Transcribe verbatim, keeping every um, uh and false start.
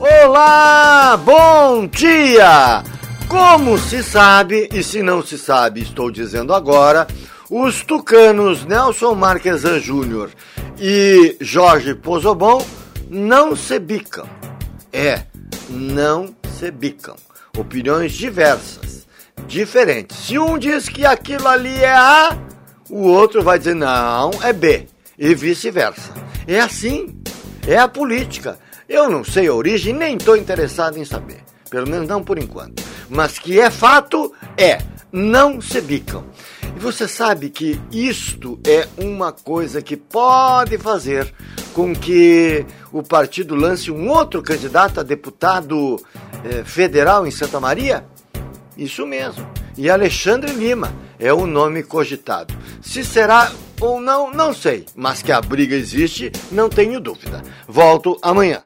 Olá, bom dia! Como se sabe, e se não se sabe, estou dizendo agora, os tucanos Nelson Marquesan Júnior e Jorge Pozobon não se bicam. É, não se bicam. Opiniões diversas, diferentes. Se um diz que aquilo ali é A, o outro vai dizer não, é B, e vice-versa. É assim, é a política. Eu não sei a origem, nem estou interessado em saber. Pelo menos não por enquanto. Mas que é fato, é. Não se bicam. E você sabe que isto é uma coisa que pode fazer com que o partido lance um outro candidato a deputado eh, federal em Santa Maria? Isso mesmo. E Alexandre Lima é o nome cogitado. Se será ou não, não sei. Mas que a briga existe, não tenho dúvida. Volto amanhã.